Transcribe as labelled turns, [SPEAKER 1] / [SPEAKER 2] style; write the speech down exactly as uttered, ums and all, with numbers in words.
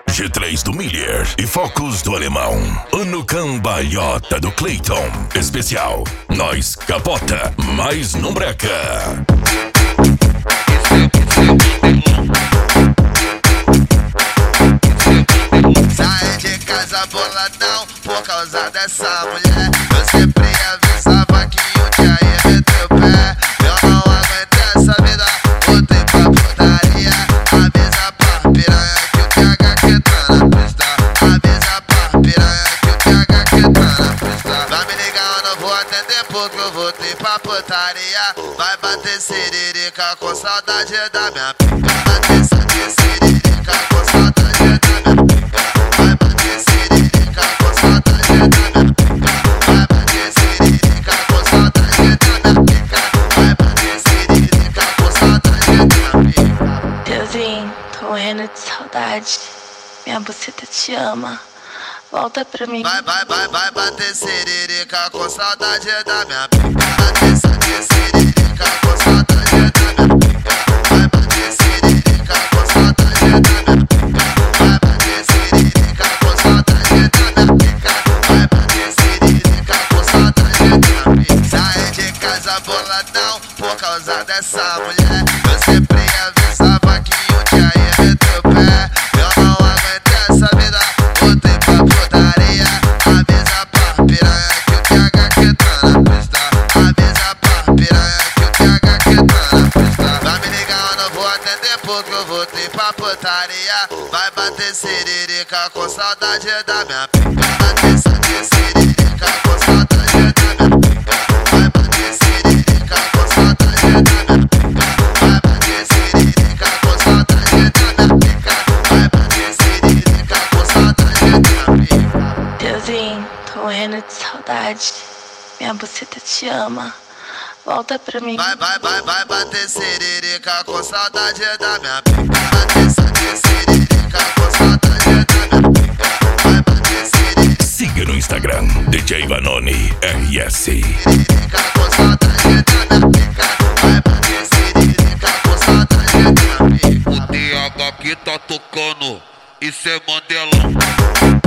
[SPEAKER 1] G três do Miller e Focus do Alemão. Ano Cambalhota do Clayton. Especial, nós capota, mas não breca.
[SPEAKER 2] Sai de casa boladão por causa dessa mulher. Eu sempre avisava que um dia ia meter o pé. Eu não aguento essa vida, voltei pra putaria. Avisa pra piranha que o T H Q tá na pista. Avisa pra piranha que o T H Q tá na pista. Vai me ligar, eu não vou atender porque eu voltei pra putaria. Vai bater siririca com saudade da minha pica. Bater siririca com saudade da minha pica. Vai bater siririca com saudade da minha pica. Vai bater siririca com saudade da minha pica. Vai bater siririca com saudade da minha pica.
[SPEAKER 3] Deusinho, tô morrendo de saudade. Minha buceta te ama. Volta pra mim.
[SPEAKER 2] Vai, vai, vai, vai bater siririca com saudade da minha pica. Bater siririca com saudade da minha pica. Vai bater siririca com saudade da minha pica. Vai bater siririca com saudade da minha pica. Vai bater siririca com saudade da minha pica. Sai de casa boladão por causa dessa mulher. Eu sempre avisava que um dia ia meter o pé. Eu não aguento essa vida, voltei pra putaria. Avisa pra piranha que o T H Q tá na pista. Avisa pra piranha que o T H Q tá na pista. Vai me ligar, eu não vou atender porque eu voltei pra putaria. Vai bater siririca com saudade da minha pica. Bater siririca com saudade da minha pica. Vai bater siririca com saudade da minha pica. Vai bater siririca com saudade da minha pica. Vai bater siririca com saudade da minha pica.
[SPEAKER 3] Deusinho, tô morrendo de saudade. Minha buceta te ama. Volta pra mim.
[SPEAKER 2] Vai, vai, vai, vai bater siririca com saudade da minha pica. Bater siririca com saudade da minha pica. Vai bater siririca.
[SPEAKER 1] Siga no Instagram, D J Vanoni R S.
[SPEAKER 2] Siririca com saudade da minha pica. Vai bater siririca com saudade da minha pica.
[SPEAKER 4] O T H Q tá tocando, isso é Mandelão.